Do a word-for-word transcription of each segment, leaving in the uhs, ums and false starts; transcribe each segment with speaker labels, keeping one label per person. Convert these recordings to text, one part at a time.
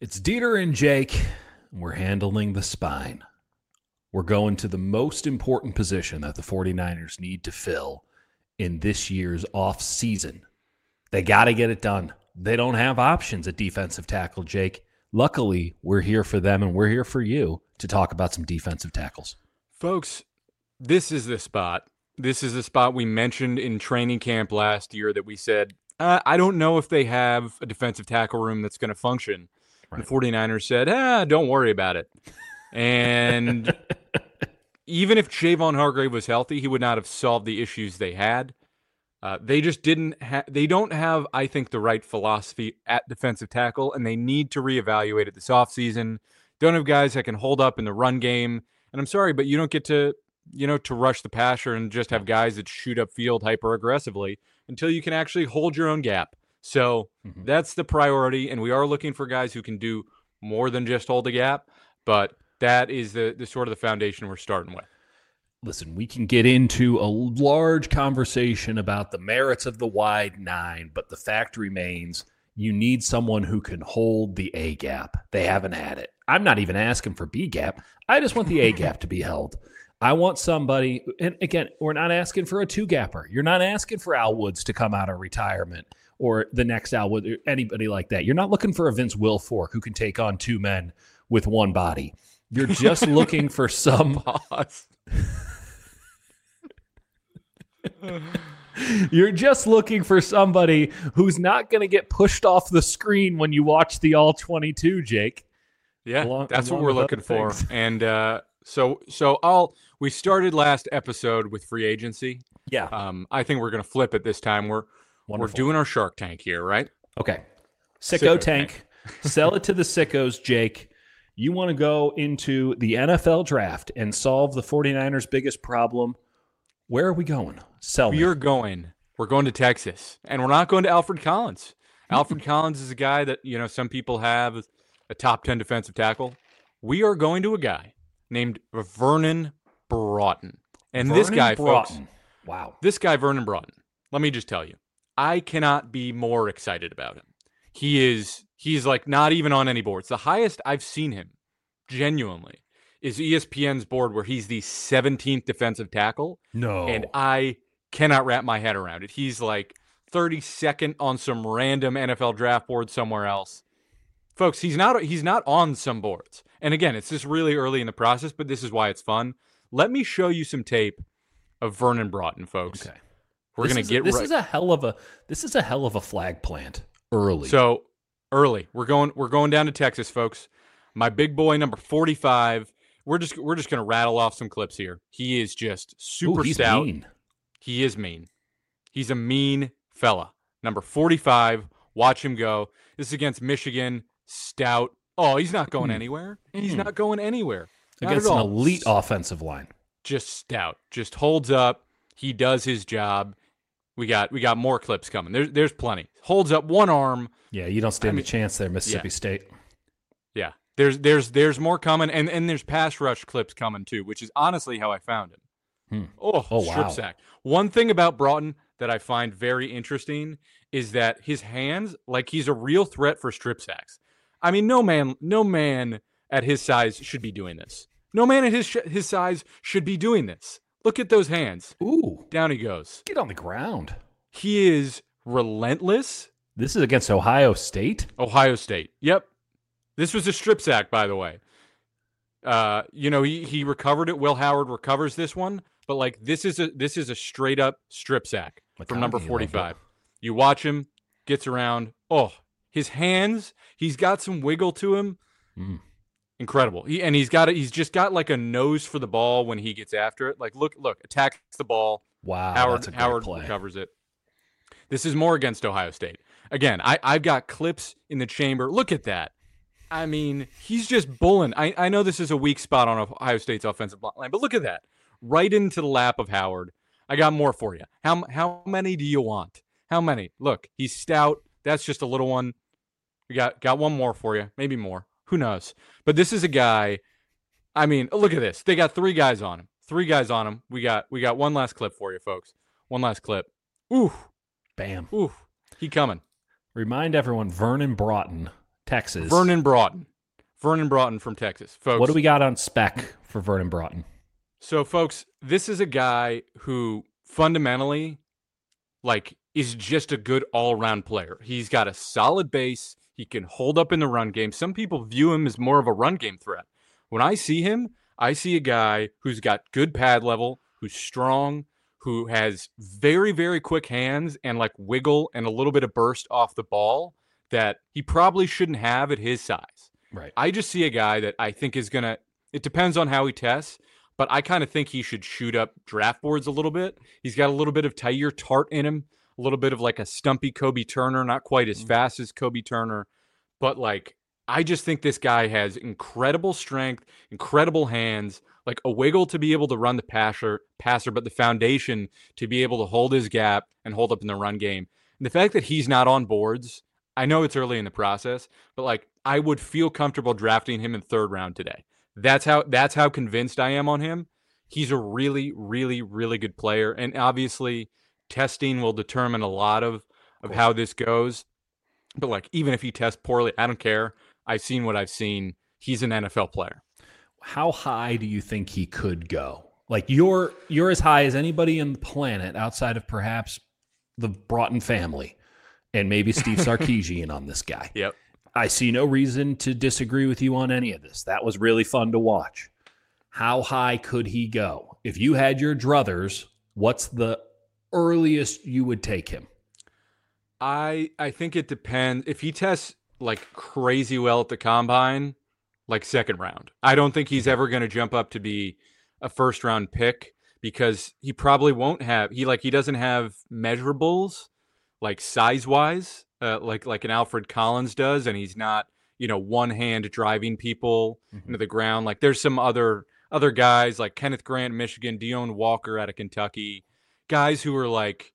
Speaker 1: It's Dieter and Jake. We're handling the spine. We're going to the most important position that the 49ers need to fill in this year's off season. They got to get it done. They don't have options at defensive tackle, Jake. Luckily, we're here for them, and we're here for you to talk about some defensive tackles.
Speaker 2: Folks, this is the spot. This is the spot we mentioned in training camp last year that we said, uh, I don't know if they have a defensive tackle room that's going to function. Right. The 49ers said, ah, don't worry about it. And even if Javon Hargrave was healthy, he would not have solved the issues they had. Uh, they just didn't have, they don't have, I think, the right philosophy at defensive tackle, and they need to reevaluate it this offseason. Don't have guys that can hold up in the run game. And I'm sorry, but you don't get to, you know, to rush the passer and just have guys that shoot up field hyper aggressively until you can actually hold your own gap. So mm-hmm. that's the priority, and we are looking for guys who can do more than just hold the gap, but that is the, the sort of the foundation we're starting with.
Speaker 1: Listen, we can get into a large conversation about the merits of the wide nine, but the fact remains you need someone who can hold the A gap. They haven't had it. I'm not even asking for B gap. I just want the A gap to be held. I want somebody, and again, we're not asking for a two-gapper. You're not asking for Al Woods to come out of retirement or the next Al Woods, anybody like that. You're not looking for a Vince Wilfork who can take on two men with one body. You're just looking for some... You're just looking for somebody who's not going to get pushed off the screen when you watch the all twenty-two, Jake.
Speaker 2: Yeah, along, that's along what we're looking for. And uh, so so I'll we started last episode with free agency.
Speaker 1: Yeah.
Speaker 2: Um, I think we're going to flip it this time. We're Wonderful. We're doing our Shark Tank here, right?
Speaker 1: Okay. Sicko, Sicko tank. tank. Sell it to the sickos, Jake. You want to go into the N F L draft and solve the 49ers' biggest problem. Where are we going? Sell me.
Speaker 2: We're going. We're going to Texas, and we're not going to Alfred Collins. Alfred Collins is a guy that, you know, some people have a top ten defensive tackle. We are going to a guy named Vernon Broughton. And
Speaker 1: Vernon
Speaker 2: this guy,
Speaker 1: Broughton.
Speaker 2: folks,
Speaker 1: wow.
Speaker 2: This guy, Vernon Broughton, let me just tell you, I cannot be more excited about him. He is, he's like not even on any boards. The highest I've seen him, genuinely, is E S P N's board where he's the seventeenth defensive tackle.
Speaker 1: No.
Speaker 2: And I cannot wrap my head around it. He's like thirty-second on some random N F L draft board somewhere else. Folks, he's not he's not on some boards. And again, it's just really early in the process, but this is why it's fun. Let me show you some tape of Vernon Broughton, folks.
Speaker 1: Okay.
Speaker 2: We're going to get
Speaker 1: This
Speaker 2: right.
Speaker 1: is a hell of a this is a hell of a flag plant early.
Speaker 2: So, early. We're going we're going down to Texas, folks. My big boy number forty-five. We're just we're just gonna rattle off some clips here. He is just super
Speaker 1: Ooh, he's
Speaker 2: stout.
Speaker 1: Mean.
Speaker 2: He is mean. He's a mean fella. Number forty-five. Watch him go. This is against Michigan. Stout. Oh, he's not going
Speaker 1: mm.
Speaker 2: anywhere. He's
Speaker 1: mm.
Speaker 2: not going anywhere. Not
Speaker 1: Against
Speaker 2: at
Speaker 1: an
Speaker 2: all.
Speaker 1: elite offensive line.
Speaker 2: Just stout. Just holds up. He does his job. We got we got more clips coming. There's there's plenty. Holds up one arm.
Speaker 1: Yeah, you don't stand
Speaker 2: I mean,
Speaker 1: a chance there, Mississippi
Speaker 2: yeah.
Speaker 1: State.
Speaker 2: Yeah. There's there's there's more coming, and, and there's pass rush clips coming too, which is honestly how I found him.
Speaker 1: Hmm.
Speaker 2: Oh,
Speaker 1: oh
Speaker 2: strip
Speaker 1: wow.
Speaker 2: sack. One thing about Broughton that I find very interesting is that his hands, like he's a real threat for strip sacks. I mean, no man, no man at his size should be doing this. No man at his sh- his size should be doing this. Look at those hands.
Speaker 1: Ooh,
Speaker 2: down he goes.
Speaker 1: Get on the ground.
Speaker 2: He is relentless.
Speaker 1: This is against Ohio State.
Speaker 2: Ohio State. Yep. This was a strip sack, by the way. Uh, you know, he, he recovered it. Will Howard recovers this one, but like this is a this is a straight up strip sack from number forty-five. You watch him, gets around. Oh, his hands. He's got some wiggle to him.
Speaker 1: Mm.
Speaker 2: Incredible. He, and he's got a, he's just got like a nose for the ball when he gets after it. Like look look attacks the ball.
Speaker 1: Wow,
Speaker 2: Howard
Speaker 1: that's a great
Speaker 2: Howard
Speaker 1: play.
Speaker 2: recovers it. This is more against Ohio State. Again, I I've got clips in the chamber. Look at that. I mean, he's just bulling. I, I know this is a weak spot on Ohio State's offensive line, but look at that. Right into the lap of Howard. I got more for you. How how many do you want? How many? Look, he's stout. That's just a little one. We got, got one more for you. Maybe more. Who knows? But this is a guy, I mean, look at this. They got three guys on him. Three guys on him. We got we got one last clip for you, folks. One last clip. Ooh.
Speaker 1: Bam.
Speaker 2: Ooh. He coming.
Speaker 1: Remind everyone, Vernon Broughton, Texas.
Speaker 2: Vernon Broughton. Vernon Broughton from Texas. Folks,
Speaker 1: what do we got on spec for Vernon Broughton?
Speaker 2: So, folks, this is a guy who fundamentally, like, is just a good all-around player. He's got a solid base. He can hold up in the run game. Some people view him as more of a run game threat. When I see him, I see a guy who's got good pad level, who's strong, who has very, very quick hands and, like, wiggle and a little bit of burst off the ball that he probably shouldn't have at his size.
Speaker 1: Right.
Speaker 2: I just see a guy that I think is going to – it depends on how he tests, but I kind of think he should shoot up draft boards a little bit. He's got a little bit of Tyre Tart in him, a little bit of like a stumpy Kobe Turner, not quite as fast as Kobe Turner, but like I just think this guy has incredible strength, incredible hands, like a wiggle to be able to run the passer, passer, but the foundation to be able to hold his gap and hold up in the run game. And the fact that he's not on boards, I know it's early in the process, but like I would feel comfortable drafting him in third round today. That's how that's how convinced I am on him. He's a really, really, really good player. And obviously testing will determine a lot of, of, of how this goes. But like even if he tests poorly, I don't care. I've seen what I've seen. He's an N F L player.
Speaker 1: How high do you think he could go? Like you're you're as high as anybody on the planet outside of perhaps the Broughton family and maybe Steve Sarkisian on this guy.
Speaker 2: Yep.
Speaker 1: I see no reason to disagree with you on any of this. That was really fun to watch. How high could he go? If you had your druthers, what's the earliest you would take him?
Speaker 2: I I think it depends. If he tests like crazy well at the combine, like second round. I don't think he's ever going to jump up to be a first round pick because he probably won't have he like he doesn't have measurables like size wise. Uh, like like an Alfred Collins does, and he's not, you know, one hand driving people mm-hmm. into the ground. Like there's some other other guys like Kenneth Grant, Michigan, Deion Walker out of Kentucky, guys who are like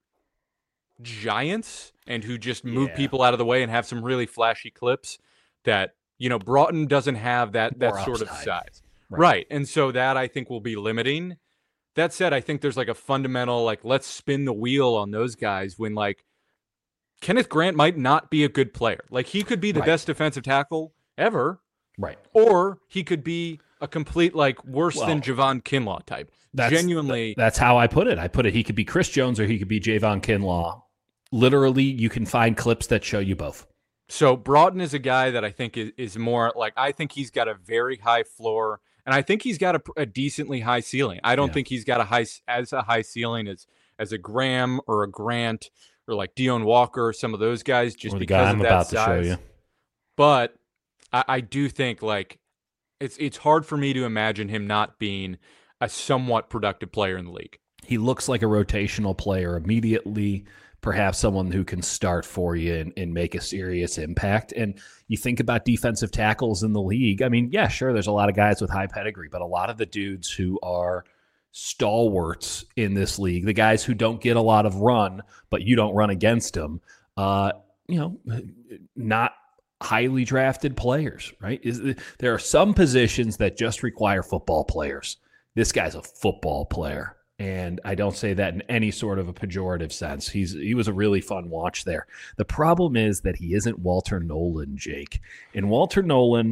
Speaker 2: giants and who just move yeah. people out of the way and have some really flashy clips that, you know, Broughton doesn't have that that More sort upside. of size. Right. right. And so that I think will be limiting. That said, I think there's like a fundamental, like, let's spin the wheel on those guys when like Kenneth Grant might not be a good player. Like he could be the right. best defensive tackle ever.
Speaker 1: Right.
Speaker 2: Or he could be a complete, like worse well, than Javon Kinlaw type.
Speaker 1: That's,
Speaker 2: Genuinely.
Speaker 1: That's how I put it. I put it, he could be Chris Jones or he could be Javon Kinlaw. Literally, you can find clips that show you both.
Speaker 2: So Broughton is a guy that I think is, is more like, I think he's got a very high floor and I think he's got a, a decently high ceiling. I don't yeah. think he's got a high, as a high ceiling as, as a Graham or a Grant or like Deion Walker, some of those guys, just
Speaker 1: or the
Speaker 2: because
Speaker 1: guy I'm
Speaker 2: of that
Speaker 1: about
Speaker 2: size.
Speaker 1: to show you.
Speaker 2: But I, I do think like it's it's hard for me to imagine him not being a somewhat productive player in the league.
Speaker 1: He looks like a rotational player immediately, perhaps someone who can start for you and, and make a serious impact. And you think about defensive tackles in the league. I mean, yeah, sure, there's a lot of guys with high pedigree, but a lot of the dudes who are stalwarts in this league, the guys who don't get a lot of run, but you don't run against them, uh, you know, not highly drafted players, right? Is there are some positions that just require football players. This guy's a football player, and I don't say that in any sort of a pejorative sense. He's he was a really fun watch there. The problem is that he isn't Walter Nolan, Jake. And Walter Nolan,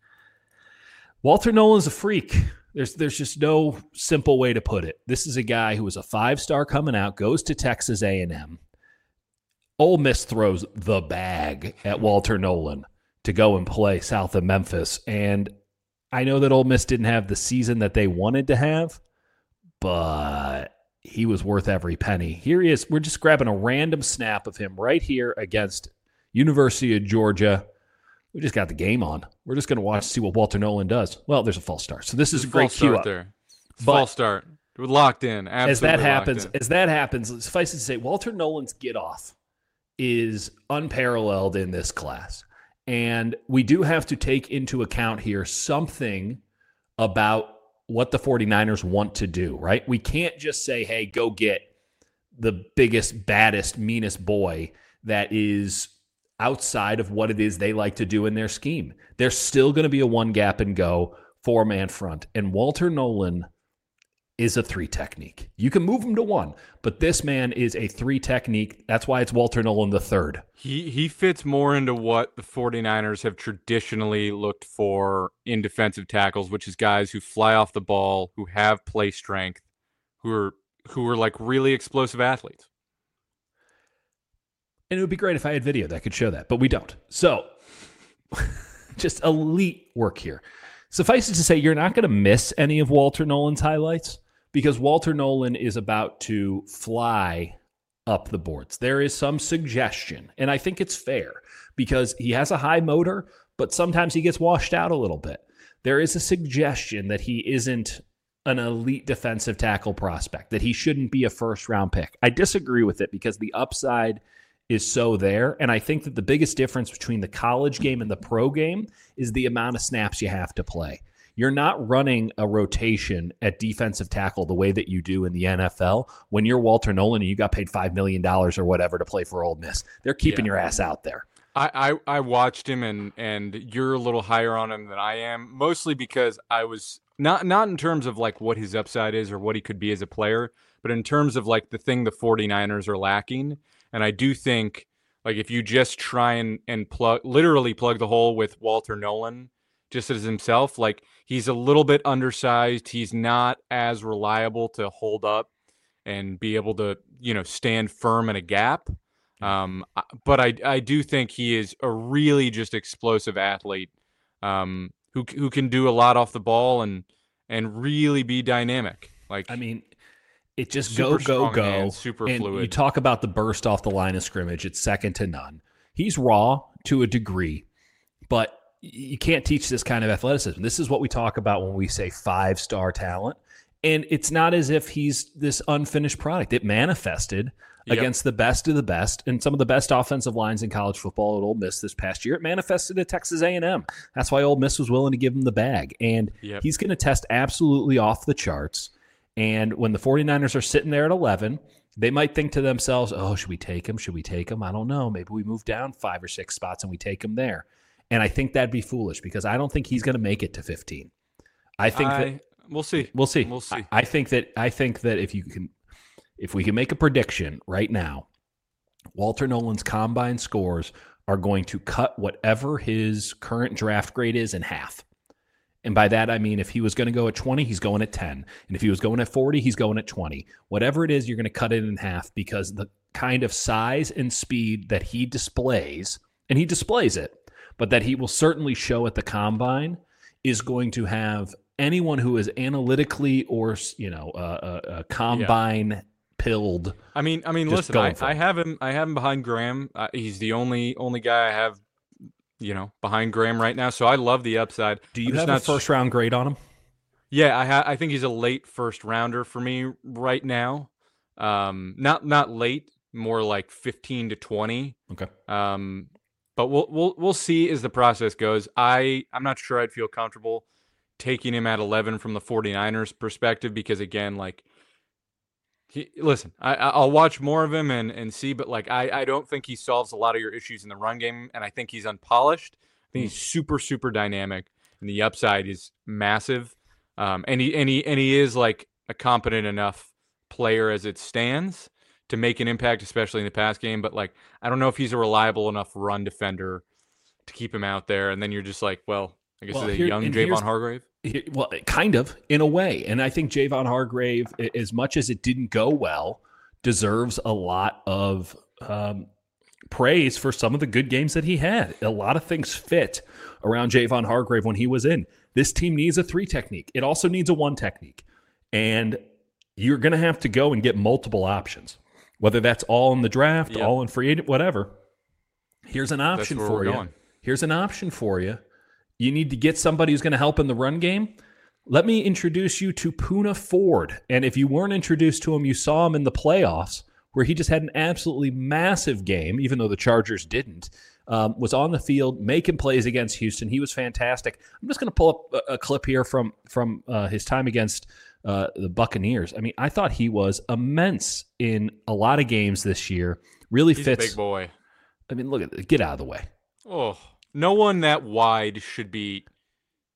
Speaker 1: Walter Nolan's a freak. There's there's just no simple way to put it. This is a guy who was a five-star coming out, goes to Texas A and M. Ole Miss throws the bag at Walter Nolan to go and play south of Memphis. And I know that Ole Miss didn't have the season that they wanted to have, but he was worth every penny. Here he is. We're just grabbing a random snap of him right here against University of Georgia. We just got the game on. We're just going to watch to see what Walter Nolan does. Well, there's a false start. So this is a great cue up.
Speaker 2: There. False start. We're locked in. Absolutely
Speaker 1: as that happens, as that happens, suffice it to say, Walter Nolan's get off is unparalleled in this class. And we do have to take into account here something about what the 49ers want to do, right? We can't just say, hey, go get the biggest, baddest, meanest boy that is outside of what it is they like to do in their scheme. There's still going to be a one gap and go four-man front. And Walter Nolan is a three technique. You can move him to one, but this man is a three technique. That's why it's Walter Nolen the third.
Speaker 2: He he fits more into what the 49ers have traditionally looked for in defensive tackles, which is guys who fly off the ball, who have play strength, who are who are like really explosive athletes.
Speaker 1: And it would be great if I had video that could show that, but we don't. So just elite work here. Suffice it to say, you're not going to miss any of Walter Nolen's highlights because Walter Nolen is about to fly up the boards. There is some suggestion, and I think it's fair because he has a high motor, but sometimes he gets washed out a little bit. There is a suggestion that he isn't an elite defensive tackle prospect, that he shouldn't be a first-round pick. I disagree with it because the upside is so there, and I think that the biggest difference between the college game and the pro game is the amount of snaps you have to play. You're not running a rotation at defensive tackle the way that you do in the N F L when you're Walter Nolen and you got paid five million dollars or whatever to play for Ole Miss. They're keeping yeah. your ass out there.
Speaker 2: I, I, I watched him, and and you're a little higher on him than I am, mostly because I was not not in terms of like what his upside is or what he could be as a player, but in terms of like the thing the 49ers are lacking. And I do think like if you just try and, and plug literally plug the hole with Walter Nolen just as himself, like he's a little bit undersized. He's not as reliable to hold up and be able to, you know, stand firm in a gap. Um, but I, I do think he is a really just explosive athlete um, who who can do a lot off the ball and and really be dynamic. Like,
Speaker 1: I mean, it just go, go, go.
Speaker 2: Hand, super
Speaker 1: and
Speaker 2: fluid.
Speaker 1: You talk about the burst off the line of scrimmage. It's second to none. He's raw to a degree, but you can't teach this kind of athleticism. This is what we talk about when we say five-star talent. And it's not as if he's this unfinished product. It manifested yep. against the best of the best and some of the best offensive lines in college football at Ole Miss this past year. It manifested at Texas A and M. That's why Ole Miss was willing to give him the bag. And yep. he's going to test absolutely off the charts. And when the 49ers are sitting there at eleven, they might think to themselves, oh, should we take him? Should we take him? I don't know. Maybe we move down five or six spots and we take him there. And I think that'd be foolish because I don't think he's going to make it to fifteen. I think
Speaker 2: I,
Speaker 1: that
Speaker 2: we'll see.
Speaker 1: We'll see.
Speaker 2: We'll see.
Speaker 1: I, I think that I think that if you can, if we can make a prediction right now, Walter Nolen's combine scores are going to cut whatever his current draft grade is in half. And by that, I mean, if he was going to go at twenty, he's going at ten. And if he was going at forty, he's going at twenty. Whatever it is, you're going to cut it in half because the kind of size and speed that he displays, and he displays it, but that he will certainly show at the combine is going to have anyone who is analytically or, you know, uh, uh, uh, combine yeah. pilled.
Speaker 2: I mean, I mean, listen, I, I have him. I have him behind Graham. Uh, he's the only only guy I have, you know, behind Graham right now. So I love the upside.
Speaker 1: Do you have a first round grade on him?
Speaker 2: Yeah, I ha- I think he's a late first rounder for me right now. Um, not not late, more like fifteen to twenty.
Speaker 1: Okay.
Speaker 2: Um, but we'll we'll we'll see as the process goes. I I'm not sure I'd feel comfortable taking him at eleven from the 49ers perspective because again, like. He, listen, I, I'll watch more of him and, and see, but like I, I don't think he solves a lot of your issues in the run game, and I think he's unpolished. I think mm. he's super super dynamic, and the upside is massive. Um, and he and he and he is like a competent enough player as it stands to make an impact, especially in the pass game. But like I don't know if he's a reliable enough run defender to keep him out there. And then you're just like, well, I guess well, it's a young Javon Hargrave.
Speaker 1: Well, kind of, in a way. And I think Javon Hargrave, as much as it didn't go well, deserves a lot of um, praise for some of the good games that he had. A lot of things fit around Javon Hargrave when he was in. This team needs a three technique. It also needs a one technique. And you're going to have to go and get multiple options, whether that's all in the draft, yep. all in free agent, whatever. Here's an option for you. Going. Here's an option for you. You need to get somebody who's going to help in the run game. Let me introduce you to Poona Ford. And if you weren't introduced to him, you saw him in the playoffs where he just had an absolutely massive game, even though the Chargers didn't, um, was on the field making plays against Houston. He was fantastic. I'm just going to pull up a, a clip here from, from uh, his time against uh, the Buccaneers. I mean, I thought he was immense in a lot of games this year. Really
Speaker 2: He's
Speaker 1: fits.
Speaker 2: a big boy.
Speaker 1: I mean, look at it. Get out of the way.
Speaker 2: Oh, no one that wide should be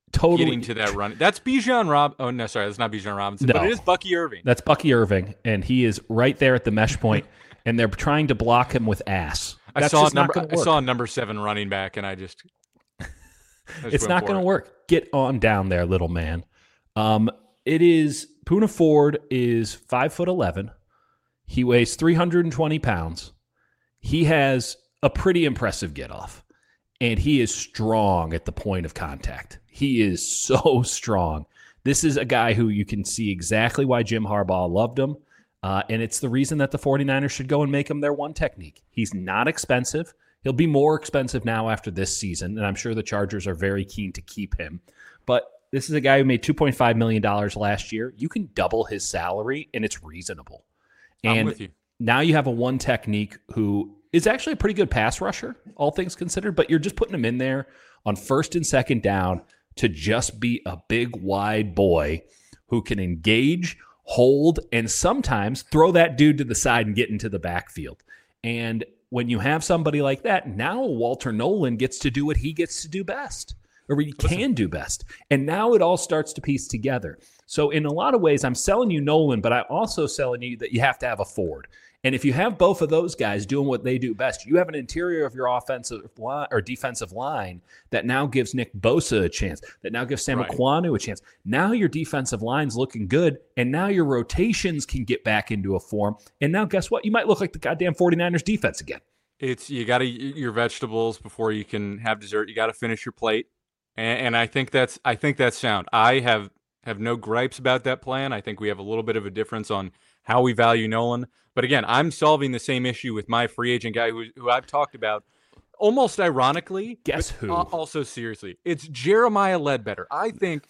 Speaker 1: totally
Speaker 2: getting to that run. That's Bijan Rob. Oh no, sorry, that's not Bijan Robinson,
Speaker 1: no,
Speaker 2: but it is Bucky Irving.
Speaker 1: That's Bucky Irving, and he is right there at the mesh point, and they're trying to block him with ass. That's
Speaker 2: I saw
Speaker 1: just
Speaker 2: number.
Speaker 1: not
Speaker 2: I saw a number seven running back, and I just. I just
Speaker 1: it's not going to
Speaker 2: it.
Speaker 1: work. Get on down there, little man. Um, it is Poona Ford is five foot eleven. He weighs three hundred twenty pounds. He has a pretty impressive get off, and he is strong at the point of contact. He is so strong. This is a guy who you can see exactly why Jim Harbaugh loved him. Uh, and it's the reason that the 49ers should go and make him their one technique. He's not expensive. He'll be more expensive now after this season, and I'm sure the Chargers are very keen to keep him. But this is a guy who made two point five million dollars last year. You can double his salary, and it's reasonable. And
Speaker 2: I'm with you.
Speaker 1: Now you have a one technique who is actually a pretty good pass rusher, all things considered, but you're just putting him in there on first and second down to just be a big, wide boy who can engage, hold, and sometimes throw that dude to the side and get into the backfield. And when you have somebody like that, now Walter Nolan gets to do what he gets to do best, or he can do best. And now it all starts to piece together. So in a lot of ways, I'm selling you Nolan, but I'm also selling you that you have to have a Ford. And if you have both of those guys doing what they do best, you have an interior of your offensive line or defensive line that now gives Nick Bosa a chance, that now gives Sam
Speaker 2: Right.
Speaker 1: Ekwonu a chance. Now your defensive line's looking good, and now your rotations can get back into a form. And now guess what? You might look like the goddamn 49ers defense again.
Speaker 2: It's you got to eat your vegetables before you can have dessert. You got to finish your plate, and, and I think that's I think that's sound. I have have no gripes about that plan. I think we have a little bit of a difference on how we value Nolan. But again, I'm solving the same issue with my free agent guy who, who I've talked about almost ironically.
Speaker 1: Guess who?
Speaker 2: Also seriously. It's Jeremiah Ledbetter. I think,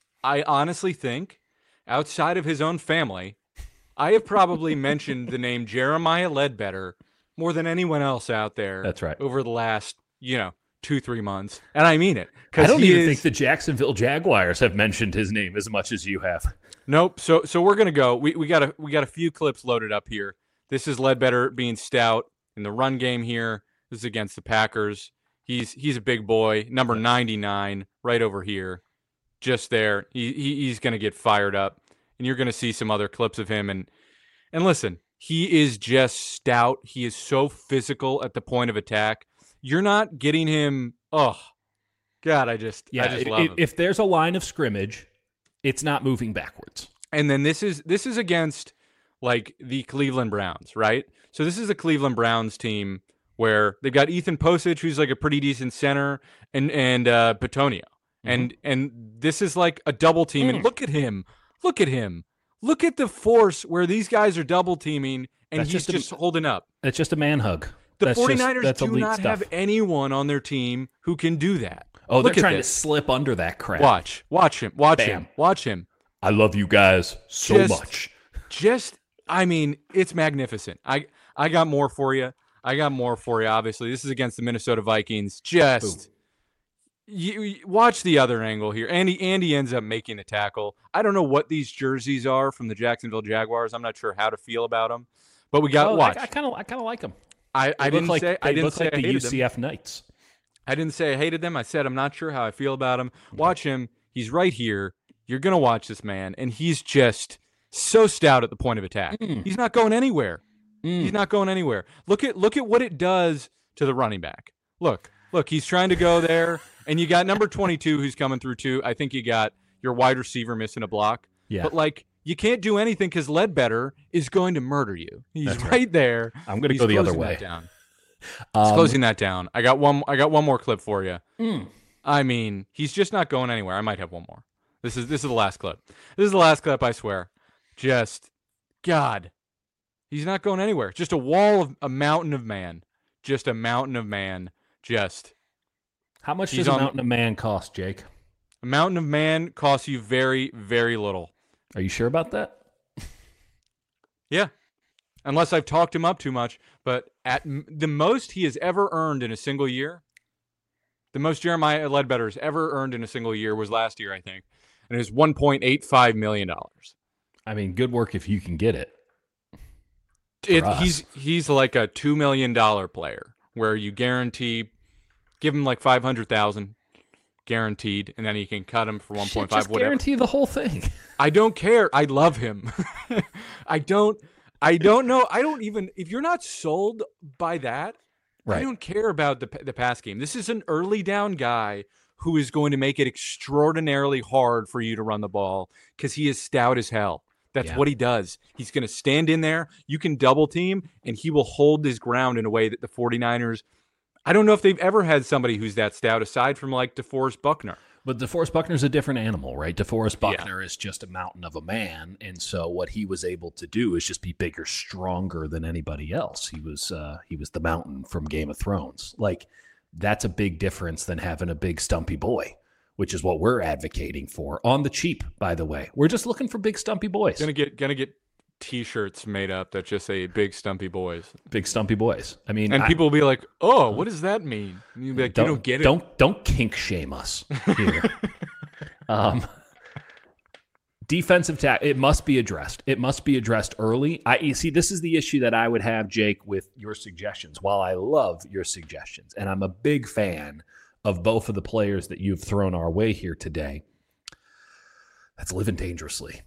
Speaker 2: I honestly think, outside of his own family, I have probably mentioned the name Jeremiah Ledbetter more than anyone else out there.
Speaker 1: That's right.
Speaker 2: Over the last, you know, two, three months. And I mean it.
Speaker 1: I don't even
Speaker 2: is,
Speaker 1: think the Jacksonville Jaguars have mentioned his name as much as you have.
Speaker 2: Nope. So so we're gonna go. We we got a we got a few clips loaded up here. This is Ledbetter being stout in the run game here. This is against the Packers. He's he's a big boy, number ninety-nine, right over here, just there. He, he he's gonna get fired up, and you're gonna see some other clips of him. And and listen, he is just stout. He is so physical at the point of attack. You're not getting him. Oh, God, I just
Speaker 1: Yeah,
Speaker 2: I just
Speaker 1: if,
Speaker 2: love him.
Speaker 1: if there's a line of scrimmage, it's not moving backwards.
Speaker 2: And then this is this is against like the Cleveland Browns, right? So this is the Cleveland Browns team where they've got Ethan Posich, who's like a pretty decent center, and and uh, Petonio, mm-hmm. and and this is like a double team. Mm. And look at him, look at him, look at the force where these guys are double teaming, and
Speaker 1: that's
Speaker 2: he's
Speaker 1: just,
Speaker 2: just
Speaker 1: a,
Speaker 2: holding up.
Speaker 1: It's just a man hug.
Speaker 2: The
Speaker 1: that's
Speaker 2: 49ers
Speaker 1: just,
Speaker 2: do not
Speaker 1: stuff.
Speaker 2: have anyone on their team who can do that.
Speaker 1: Oh,
Speaker 2: look
Speaker 1: they're trying to slip under that crap.
Speaker 2: Watch, watch him, watch
Speaker 1: Bam.
Speaker 2: him, watch him.
Speaker 1: I love you guys so
Speaker 2: just,
Speaker 1: much.
Speaker 2: Just, I mean, it's magnificent. I, I got more for you. I got more for you, obviously. This is against the Minnesota Vikings. Just, you, you watch the other angle here. Andy, Andy ends up making the tackle. I don't know what these jerseys are from the Jacksonville Jaguars. I'm not sure how to feel about them. But we got,
Speaker 1: oh,
Speaker 2: watch.
Speaker 1: I kind of I kind of like them.
Speaker 2: I, I didn't
Speaker 1: like,
Speaker 2: say, I didn't say
Speaker 1: like
Speaker 2: I
Speaker 1: the
Speaker 2: hated
Speaker 1: U C F
Speaker 2: them.
Speaker 1: Knights.
Speaker 2: I didn't say I hated them. I said I'm not sure how I feel about him. Watch him. He's right here. You're going to watch this man, and he's just so stout at the point of attack. Mm. He's not going anywhere. Mm. He's not going anywhere. Look at look at what it does to the running back. Look, look, he's trying to go there, and you got number twenty-two who's coming through too. I think you got your wide receiver missing a block.
Speaker 1: Yeah.
Speaker 2: But, like, you can't do anything because Ledbetter is going to murder you. He's right. right there.
Speaker 1: I'm going to go the other way.
Speaker 2: That down. Um, he's closing that down. I got one I got one more clip for you.
Speaker 1: Mm.
Speaker 2: I mean, he's just not going anywhere. I might have one more. This is this is the last clip. This is the last clip, I swear. Just, God, he's not going anywhere. Just a wall of a mountain of man. Just a mountain of man. Just.
Speaker 1: How much does a on, mountain of man cost, Jake?
Speaker 2: A mountain of man costs you very, very little.
Speaker 1: Are you sure about that?
Speaker 2: Yeah. Unless I've talked him up too much. But at m- the most he has ever earned in a single year, the most Jeremiah Ledbetter has ever earned in a single year was last year, I think. And it was one point eight five million dollars.
Speaker 1: I mean, good work if you can get it.
Speaker 2: it he's he's like a two million dollars player where you guarantee, give him like five hundred thousand dollars, guaranteed, and then he can cut him for one point five.
Speaker 1: Just
Speaker 2: whatever.
Speaker 1: Guarantee the whole thing.
Speaker 2: I don't care. I love him. I don't. I don't know. I don't even. If you're not sold by that, right. I don't care about the the pass game. This is an early down guy who is going to make it extraordinarily hard for you to run the ball because he is stout as hell. That's yeah. what he does. He's going to stand in there. You can double team, and he will hold his ground in a way that the 49ers, I don't know if they've ever had somebody who's that stout aside from like DeForest Buckner.
Speaker 1: But DeForest Buckner's a different animal, right? DeForest Buckner yeah. is just a mountain of a man, and so what he was able to do is just be bigger, stronger than anybody else. He was uh, he was the mountain from Game of Thrones. Like, that's a big difference than having a big stumpy boy, which is what we're advocating for on the cheap, by the way. We're just looking for big stumpy boys.
Speaker 2: Gonna get gonna get T-shirts made up that just say "Big Stumpy Boys."
Speaker 1: Big stumpy boys. I mean,
Speaker 2: and
Speaker 1: I,
Speaker 2: people will be like, "Oh, what does that mean?" And you'll be like,
Speaker 1: don't,
Speaker 2: "You don't get it."
Speaker 1: Don't don't kink shame us here. um, defensive tackle. It must be addressed. It must be addressed early. I you see. This is the issue that I would have, Jake, with your suggestions. While I love your suggestions, and I'm a big fan of both of the players that you've thrown our way here today, that's living dangerously.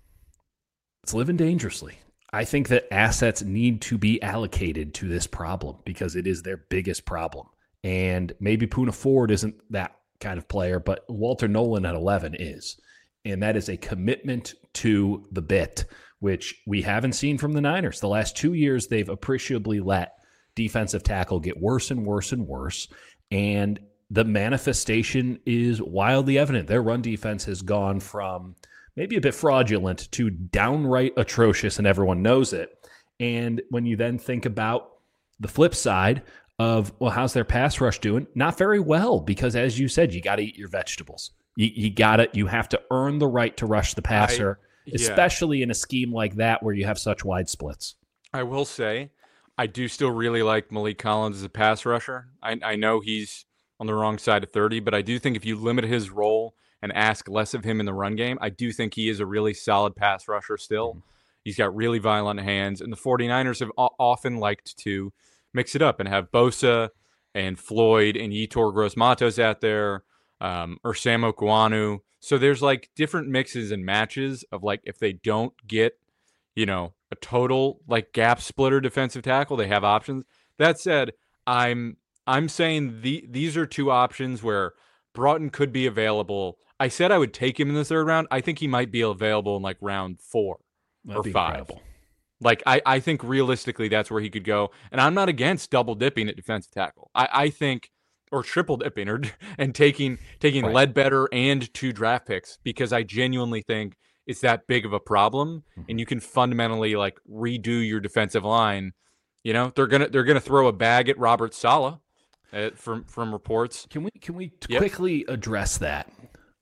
Speaker 1: It's living dangerously. I think that assets need to be allocated to this problem because it is their biggest problem. And maybe Poona Ford isn't that kind of player, but Walter Nolan at eleven is. And that is a commitment to the bit, which we haven't seen from the Niners. The last two years, they've appreciably let defensive tackle get worse and worse and worse. And the manifestation is wildly evident. Their run defense has gone from maybe a bit fraudulent to downright atrocious, and everyone knows it. And when you then think about the flip side of, well, how's their pass rush doing? Not very well, because as you said, you got to eat your vegetables. You, you got to, you have to earn the right to rush the passer, I, yeah. especially in a scheme like that where you have such wide splits.
Speaker 2: I will say, I do still really like Malik Collins as a pass rusher. I, I know he's on the wrong side of thirty, but I do think if you limit his role and ask less of him in the run game, I do think he is a really solid pass rusher still. Mm-hmm. He's got really violent hands, and the 49ers have o- often liked to mix it up and have Bosa and Floyd and Yetur Gross-Matos out there, um, or Sam Okuanu. So there's like different mixes and matches of like if they don't get, you know, a total like gap splitter defensive tackle, they have options. That said, I'm I'm saying the these are two options where Broughton could be available. I said I would take him in the third round. I think he might be available in like round four
Speaker 1: That'd
Speaker 2: or
Speaker 1: be
Speaker 2: five.
Speaker 1: Incredible.
Speaker 2: Like I, I think realistically that's where he could go. And I'm not against double dipping at defensive tackle. I, I think or triple dipping or and taking taking right. Ledbetter and two draft picks because I genuinely think it's that big of a problem mm-hmm. and you can fundamentally like redo your defensive line. You know, they're gonna they're gonna throw a bag at Robert Saleh uh, from from reports.
Speaker 1: Can we can we
Speaker 2: yep.
Speaker 1: quickly address that?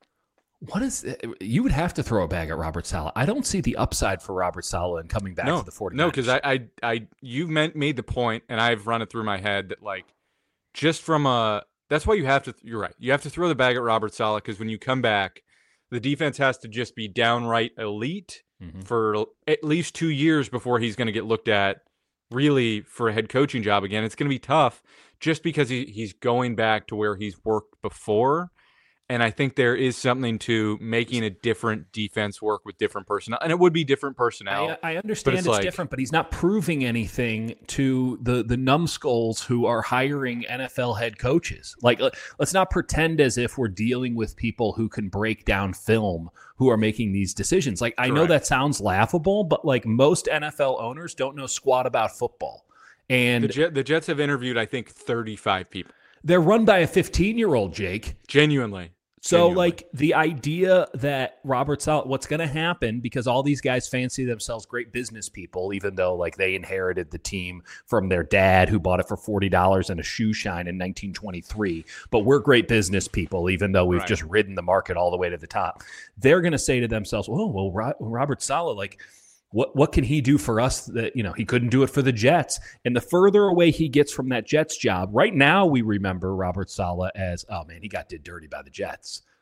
Speaker 1: What is you would have to throw a bag at Robert Saleh. I don't see the upside for Robert Saleh in coming back
Speaker 2: no,
Speaker 1: to the 49ers.
Speaker 2: No, because I, I, I, you meant made the point, and I've run it through my head that like, just from a, that's why you have to. You're right. You have to throw the bag at Robert Saleh because when you come back, the defense has to just be downright elite mm-hmm. for at least two years before he's going to get looked at really for a head coaching job again. It's going to be tough just because he, he's going back to where he's worked before. And I think there is something to making a different defense work with different personnel. And it would be different personnel.
Speaker 1: I, I understand it's,
Speaker 2: it's like,
Speaker 1: different, but he's not proving anything to the, the numbskulls who are hiring N F L head coaches. Like, let's not pretend as if we're dealing with people who can break down film who are making these decisions. Like, I know that sounds laughable, but like most N F L owners don't know squat about football. And
Speaker 2: the, Jet, the Jets have interviewed, I think, thirty-five people.
Speaker 1: They're run by a fifteen-year-old, Jake.
Speaker 2: Genuinely.
Speaker 1: So,
Speaker 2: Genuinely.
Speaker 1: like, the idea that Robert Saleh, what's going to happen, because all these guys fancy themselves great business people, even though, like, they inherited the team from their dad who bought it for forty dollars and a shoe shine in nineteen twenty-three. But we're great business people, even though we've right. just ridden the market all the way to the top. They're going to say to themselves, oh, well, Ro- Robert Saleh, like, What what can he do for us that, you know, he couldn't do it for the Jets? And the further away he gets from that Jets job, right now we remember Robert Saleh as, oh, man, he got did dirty by the Jets.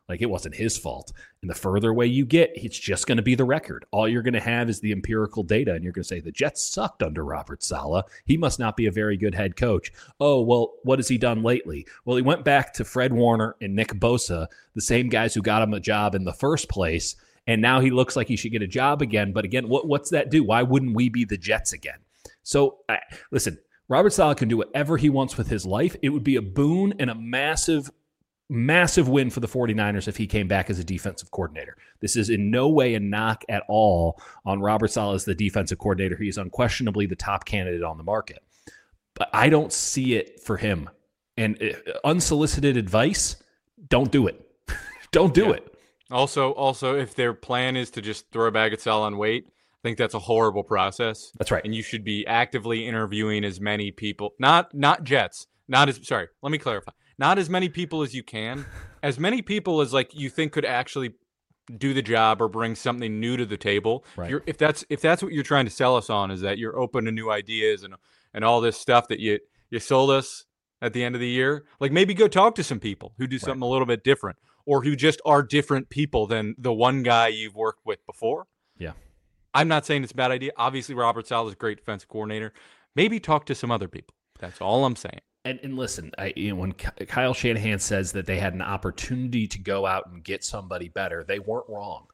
Speaker 1: Like, it wasn't his fault. And the further away you get, it's just going to be the record. All you're going to have is the empirical data, and you're going to say the Jets sucked under Robert Saleh. He must not be a very good head coach. Oh, well, what has he done lately? Well, he went back to Fred Warner and Nick Bosa, the same guys who got him a job in the first place, and now he looks like he should get a job again. But again, what, what's that do? Why wouldn't we be the Jets again? So, I, listen, Robert Saleh can do whatever he wants with his life. It would be a boon and a massive Massive win for the 49ers if he came back as a defensive coordinator. This is in no way a knock at all on Robert Saleh as the defensive coordinator. He is unquestionably the top candidate on the market. But I don't see it for him. And unsolicited advice, don't do it. Don't do
Speaker 2: yeah.
Speaker 1: it.
Speaker 2: Also, also, if their plan is to just throw a bag of Saleh on weight, I think that's a horrible process.
Speaker 1: That's right.
Speaker 2: And you should be actively interviewing as many people, not not Jets, not as, sorry, let me clarify. Not as many people as you can, as many people as like you think could actually do the job or bring something new to the table.
Speaker 1: Right.
Speaker 2: You're, if that's if that's what you're trying to sell us on, is that you're open to new ideas and and all this stuff that you you sold us at the end of the year, like maybe go talk to some people who do something right. a little bit different, or who just are different people than the one guy you've worked with before.
Speaker 1: Yeah,
Speaker 2: I'm not saying it's a bad idea. Obviously, Robert Saleh is a great defensive coordinator. Maybe talk to some other people. That's all I'm saying.
Speaker 1: And, and listen, I, you know, when Kyle Shanahan says that they had an opportunity to go out and get somebody better, they weren't wrong.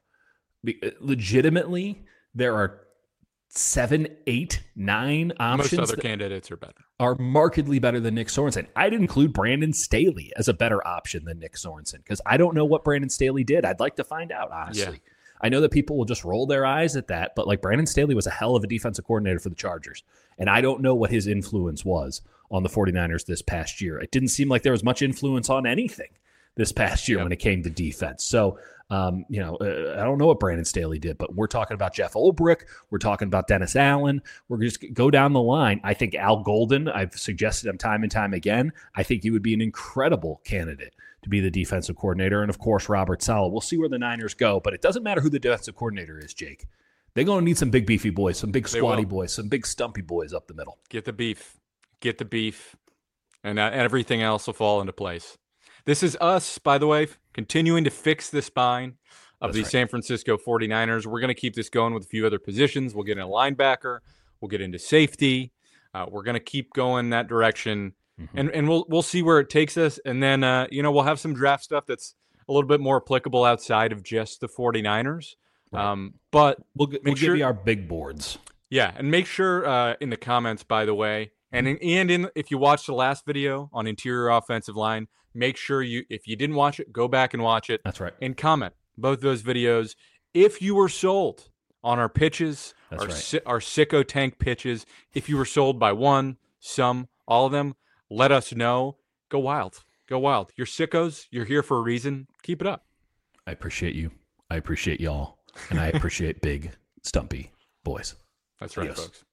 Speaker 1: Legitimately, there are seven, eight, nine options.
Speaker 2: Most other candidates are better.
Speaker 1: Are markedly better than Nick Sorensen. I'd include Brandon Staley as a better option than Nick Sorensen because I don't know what Brandon Staley did. I'd like to find out, honestly. Yeah. I know that people will just roll their eyes at that, but like Brandon Staley was a hell of a defensive coordinator for the Chargers. And I don't know what his influence was on the 49ers this past year. It didn't seem like there was much influence on anything this past year yep. when it came to defense. So, um, you know, uh, I don't know what Brandon Staley did, but we're talking about Jeff Ulbrich. We're talking about Dennis Allen. We're just go down the line. I think Al Golden, I've suggested him time and time again. I think he would be an incredible candidate to be the defensive coordinator. And, of course, Robert Saleh. We'll see where the Niners go, but it doesn't matter who the defensive coordinator is, Jake. They're going to need some big beefy boys, some big squatty boys, some big stumpy boys up the middle.
Speaker 2: Get the beef. Get the beef. And uh, everything else will fall into place. This is us, by the way, continuing to fix the spine of That's the right. San Francisco 49ers. We're going to keep this going with a few other positions. We'll get in a linebacker. We'll get into safety. Uh, we're going to keep going that direction. Mm-hmm. And and we'll we'll see where it takes us. And then, uh, you know, we'll have some draft stuff that's a little bit more applicable outside of just the 49ers. Right. Um, but
Speaker 1: we'll, we'll
Speaker 2: sure,
Speaker 1: give you our big boards.
Speaker 2: Yeah, and make sure uh, in the comments, by the way, and in, and in if you watched the last video on interior offensive line, make sure you, if you didn't watch it, go back and watch it.
Speaker 1: That's right.
Speaker 2: And comment both those videos. If you were sold on our pitches,
Speaker 1: That's
Speaker 2: our,
Speaker 1: right.
Speaker 2: si- our sicko tank pitches, if you were sold by one, some, all of them, let us know. Go wild. Go wild. You're sickos. You're here for a reason. Keep it up.
Speaker 1: I appreciate you. I appreciate y'all. And I appreciate big, stumpy boys.
Speaker 2: That's right,
Speaker 1: Adios.
Speaker 2: folks.